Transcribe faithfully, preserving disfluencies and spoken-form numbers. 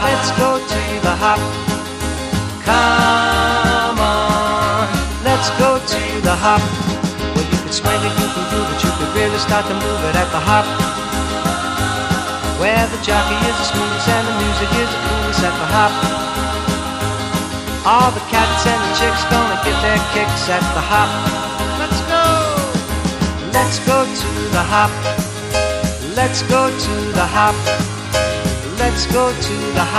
Let's go to the hop. Come on, let's go to the hop. Well, you can swing it, you can groove it, you can really start to move it at the hop. Where the jockey is the smoothest and the music is the coolest at the hop. All the cats and the chicks gonna get their kicks at the hop. Let's go! Let's go to the hop. Let's go to the hop. Let's go to the hop.